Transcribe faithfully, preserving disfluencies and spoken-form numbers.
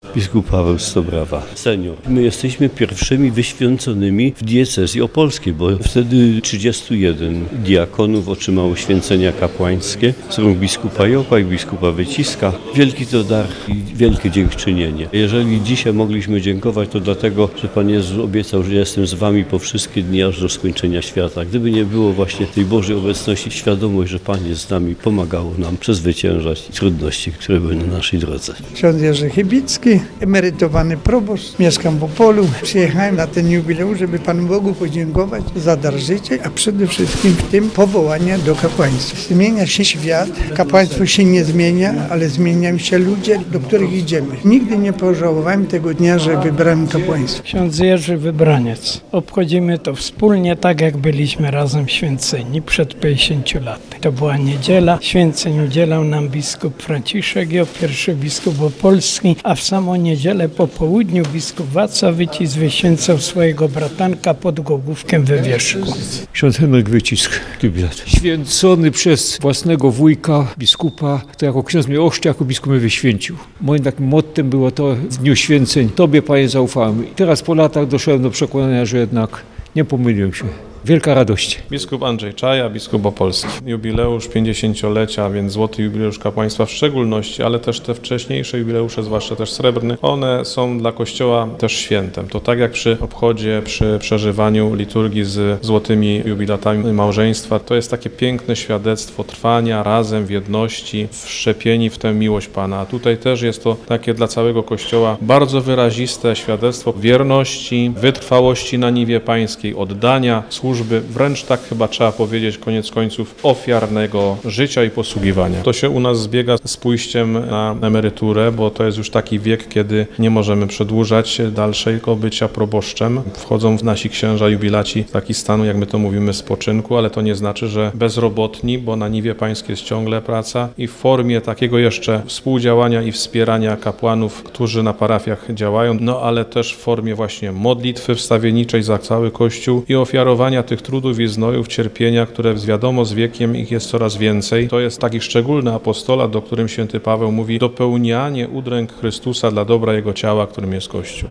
Biskup Paweł Stobrawa, senior. My jesteśmy pierwszymi wyświęconymi w diecezji opolskiej, bo wtedy trzydziestu jeden diakonów otrzymało święcenia kapłańskie z rąk biskupa Jopa i biskupa Wyciska. Wielki to dar i wielkie dziękczynienie. Jeżeli dzisiaj mogliśmy dziękować, to dlatego, że Pan Jezus obiecał, że jestem z wami po wszystkie dni aż do skończenia świata. Gdyby nie było właśnie tej Bożej obecności, świadomość, że Pan jest z nami, pomagało nam przezwyciężać trudności, które były na naszej drodze. Ksiądz Jerzy Chybicki, emerytowany proboszcz, mieszkam w Opolu. Przyjechałem na ten jubileusz, żeby Panu Bogu podziękować za dar życia, a przede wszystkim w tym powołania do kapłaństwa. Zmienia się świat, kapłaństwo się nie zmienia, ale zmieniają się ludzie, do których idziemy. Nigdy nie pożałowałem tego dnia, że wybrałem kapłaństwo. Ksiądz Jerzy Wybraniec. Obchodzimy to wspólnie, tak jak byliśmy razem święceni przed pięćdziesięciu laty. To była niedziela. Święceń udzielał nam biskup Franciszek Jop, pierwszy biskup opolski, a w samą niedzielę po południu biskup Wacław Wycisk wyświęcał swojego bratanka pod Głogówkiem we Wierzchu. Ksiądz Henryk Wycisk, jubilat. Święcony przez własnego wujka, biskupa, to jako ksiądz mnie ochrzcił, jako biskup mnie wyświęcił. Moim takim mottem było to w dniu święceń: Tobie, Panie, zaufałem. I teraz po latach doszedłem do przekonania, że jednak nie pomyliłem się. Wielka radość. Biskup Andrzej Czaja, biskup opolski. Jubileusz pięćdziesięciolecia, więc złoty jubileusz kapłaństwa w szczególności, ale też te wcześniejsze jubileusze, zwłaszcza też srebrny, one są dla Kościoła też świętem. To tak jak przy obchodzie, przy przeżywaniu liturgii z złotymi jubilatami małżeństwa, to jest takie piękne świadectwo trwania razem w jedności, wszczepieni w tę miłość Pana. A tutaj też jest to takie dla całego Kościoła bardzo wyraziste świadectwo wierności, wytrwałości na niwie pańskiej, oddania służby, wręcz tak chyba trzeba powiedzieć, koniec końców, ofiarnego życia i posługiwania. To się u nas zbiega z pójściem na emeryturę, bo to jest już taki wiek, kiedy nie możemy przedłużać dalszego bycia proboszczem. Wchodzą w nasi księża jubilaci w taki stan, jak my to mówimy, spoczynku, ale to nie znaczy, że bezrobotni, bo na niwie pańskiej jest ciągle praca i w formie takiego jeszcze współdziałania i wspierania kapłanów, którzy na parafiach działają, no ale też w formie właśnie modlitwy wstawienniczej za cały Kościół i ofiarowania tych trudów i znojów, cierpienia, które wiadomo z wiekiem ich jest coraz więcej. To jest taki szczególny apostolat, do którym święty Paweł mówi: dopełnianie udręk Chrystusa dla dobra Jego ciała, którym jest Kościół.